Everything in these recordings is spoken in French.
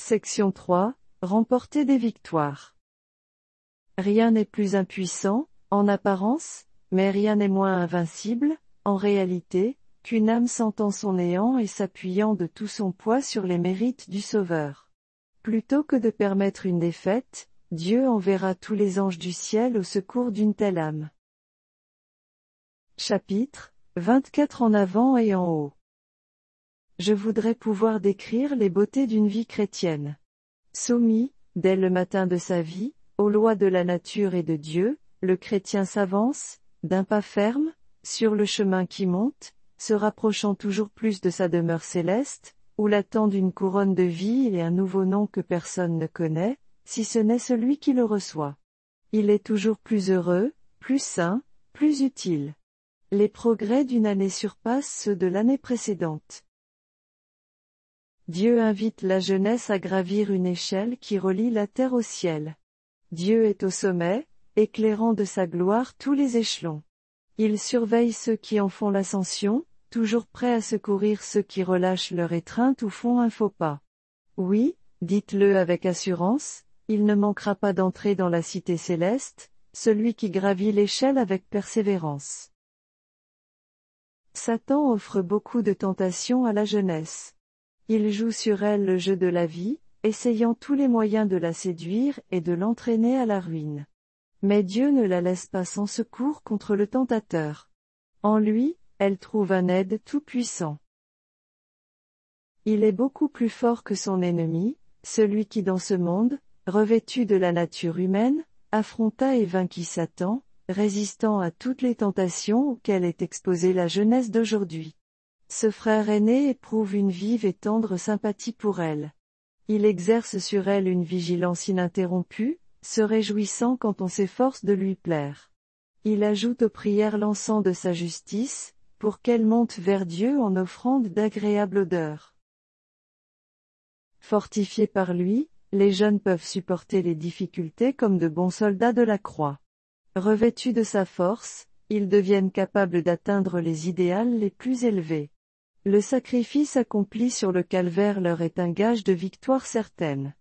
Section 3. Remporter des victoires. Rien n'est plus impuissant, en apparence, mais rien n'est moins invincible, en réalité, qu'une âme sentant son néant et s'appuyant de tout son poids sur les mérites du Sauveur. Plutôt que de permettre une défaite, Dieu enverra tous les anges du ciel au secours d'une telle âme. Chapitre 24. En avant et en haut. Je voudrais pouvoir décrire les beautés d'une vie chrétienne. Soumis, dès le matin de sa vie, aux lois de la nature et de Dieu, le chrétien s'avance, d'un pas ferme, sur le chemin qui monte, se rapprochant toujours plus de sa demeure céleste, où l'attendent une couronne de vie et un nouveau nom que personne ne connaît, si ce n'est celui qui le reçoit. Il est toujours plus heureux, plus sain, plus utile. Les progrès d'une année surpassent ceux de l'année précédente. Dieu invite la jeunesse à gravir une échelle qui relie la terre au ciel. Dieu est au sommet, éclairant de sa gloire tous les échelons. Il surveille ceux qui en font l'ascension, toujours prêt à secourir ceux qui relâchent leur étreinte ou font un faux pas. Oui, dites-le avec assurance, il ne manquera pas d'entrer dans la cité céleste, celui qui gravit l'échelle avec persévérance. Satan offre beaucoup de tentations à la jeunesse. Il joue sur elle le jeu de la vie, essayant tous les moyens de la séduire et de l'entraîner à la ruine. Mais Dieu ne la laisse pas sans secours contre le tentateur. En lui, elle trouve un aide tout-puissant. Il est beaucoup plus fort que son ennemi, celui qui dans ce monde, revêtu de la nature humaine, affronta et vainquit Satan, résistant à toutes les tentations auxquelles est exposée la jeunesse d'aujourd'hui. Ce frère aîné éprouve une vive et tendre sympathie pour elle. Il exerce sur elle une vigilance ininterrompue, se réjouissant quand on s'efforce de lui plaire. Il ajoute aux prières l'encens de sa justice, pour qu'elle monte vers Dieu en offrande d'agréable odeur. Fortifiés par lui, les jeunes peuvent supporter les difficultés comme de bons soldats de la croix. Revêtus de sa force, ils deviennent capables d'atteindre les idéals les plus élevés. Le sacrifice accompli sur le calvaire leur est un gage de victoire certaine.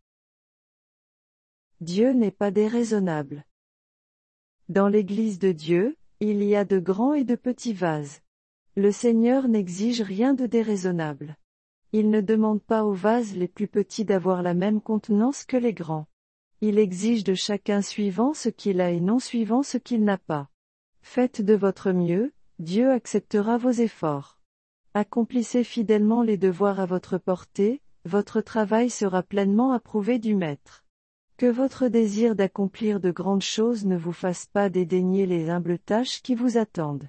Dieu n'est pas déraisonnable. Dans l'Église de Dieu, il y a de grands et de petits vases. Le Seigneur n'exige rien de déraisonnable. Il ne demande pas aux vases les plus petits d'avoir la même contenance que les grands. Il exige de chacun suivant ce qu'il a et non suivant ce qu'il n'a pas. Faites de votre mieux, Dieu acceptera vos efforts. Accomplissez fidèlement les devoirs à votre portée, votre travail sera pleinement approuvé du Maître. Que votre désir d'accomplir de grandes choses ne vous fasse pas dédaigner les humbles tâches qui vous attendent.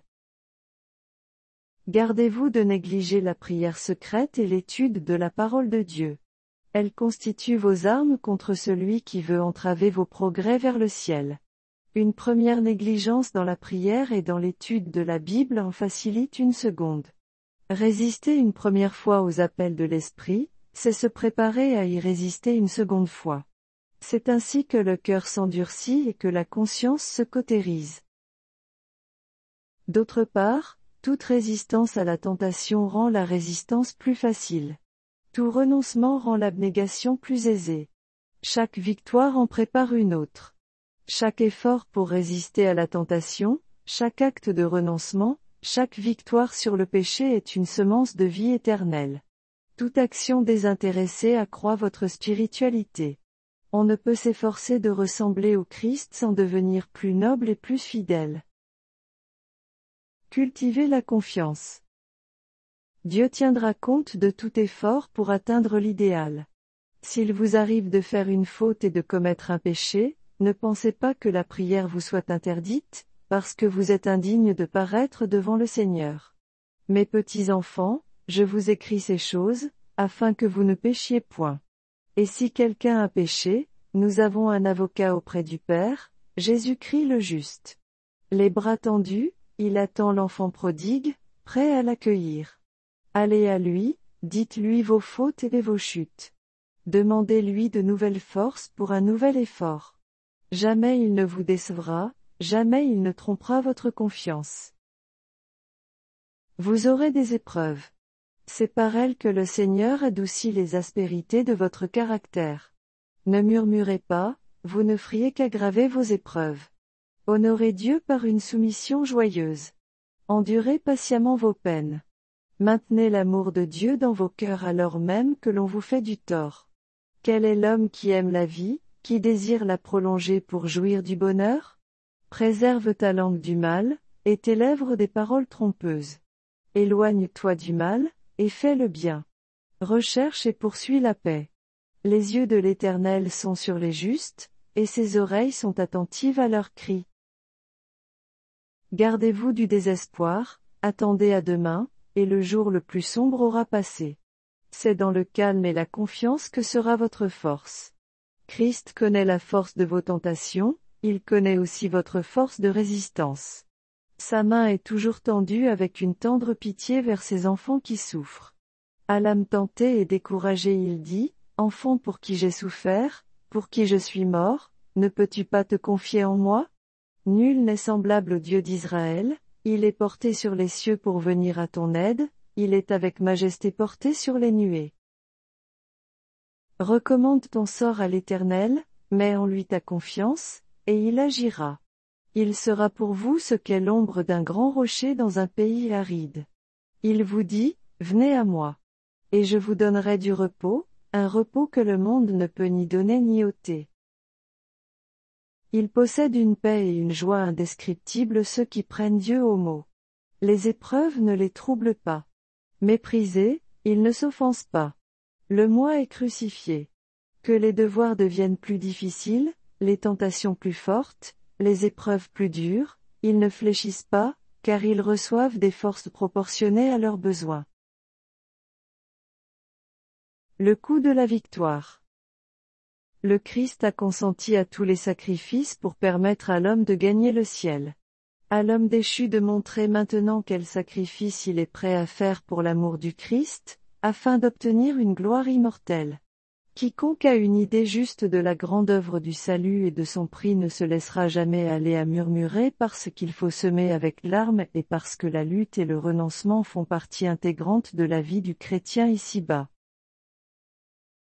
Gardez-vous de négliger la prière secrète et l'étude de la parole de Dieu. Elle constitue vos armes contre celui qui veut entraver vos progrès vers le ciel. Une première négligence dans la prière et dans l'étude de la Bible en facilite une seconde. Résister une première fois aux appels de l'esprit, c'est se préparer à y résister une seconde fois. C'est ainsi que le cœur s'endurcit et que la conscience se cautérise. D'autre part, toute résistance à la tentation rend la résistance plus facile. Tout renoncement rend l'abnégation plus aisée. Chaque victoire en prépare une autre. Chaque effort pour résister à la tentation, chaque acte de renoncement, chaque victoire sur le péché est une semence de vie éternelle. Toute action désintéressée accroît votre spiritualité. On ne peut s'efforcer de ressembler au Christ sans devenir plus noble et plus fidèle. Cultivez la confiance. Dieu tiendra compte de tout effort pour atteindre l'idéal. S'il vous arrive de faire une faute et de commettre un péché, ne pensez pas que la prière vous soit interdite, parce que vous êtes indigne de paraître devant le Seigneur. Mes petits enfants, je vous écris ces choses, afin que vous ne péchiez point. Et si quelqu'un a péché, nous avons un avocat auprès du Père, Jésus-Christ le juste. Les bras tendus, il attend l'enfant prodigue, prêt à l'accueillir. Allez à lui, dites-lui vos fautes et vos chutes. Demandez-lui de nouvelles forces pour un nouvel effort. Jamais il ne vous décevra, jamais il ne trompera votre confiance. Vous aurez des épreuves. C'est par elles que le Seigneur adoucit les aspérités de votre caractère. Ne murmurez pas, vous ne feriez qu'aggraver vos épreuves. Honorez Dieu par une soumission joyeuse. Endurez patiemment vos peines. Maintenez l'amour de Dieu dans vos cœurs alors même que l'on vous fait du tort. Quel est l'homme qui aime la vie, qui désire la prolonger pour jouir du bonheur? Préserve ta langue du mal, et tes lèvres des paroles trompeuses. Éloigne-toi du mal, et fais le bien. Recherche et poursuis la paix. Les yeux de l'Éternel sont sur les justes, et ses oreilles sont attentives à leurs cris. Gardez-vous du désespoir, attendez à demain, et le jour le plus sombre aura passé. C'est dans le calme et la confiance que sera votre force. Christ connaît la force de vos tentations, il connaît aussi votre force de résistance. Sa main est toujours tendue avec une tendre pitié vers ses enfants qui souffrent. À l'âme tentée et découragée il dit, « Enfant pour qui j'ai souffert, pour qui je suis mort, ne peux-tu pas te confier en moi? Nul n'est semblable au Dieu d'Israël, il est porté sur les cieux pour venir à ton aide, il est avec majesté porté sur les nuées. » Recommande ton sort à l'Éternel, mets en lui ta confiance, et il agira. Il sera pour vous ce qu'est l'ombre d'un grand rocher dans un pays aride. Il vous dit, venez à moi. Et je vous donnerai du repos, un repos que le monde ne peut ni donner ni ôter. Il possède une paix et une joie indescriptibles ceux qui prennent Dieu au mot. Les épreuves ne les troublent pas. Méprisés, ils ne s'offensent pas. Le moi est crucifié. Que les devoirs deviennent plus difficiles, les tentations plus fortes, les épreuves plus dures, ils ne fléchissent pas, car ils reçoivent des forces proportionnées à leurs besoins. Le coup de la victoire. Le Christ a consenti à tous les sacrifices pour permettre à l'homme de gagner le ciel. À l'homme déchu de montrer maintenant quel sacrifice il est prêt à faire pour l'amour du Christ, afin d'obtenir une gloire immortelle. Quiconque a une idée juste de la grande œuvre du salut et de son prix ne se laissera jamais aller à murmurer parce qu'il faut semer avec larmes et parce que la lutte et le renoncement font partie intégrante de la vie du chrétien ici-bas.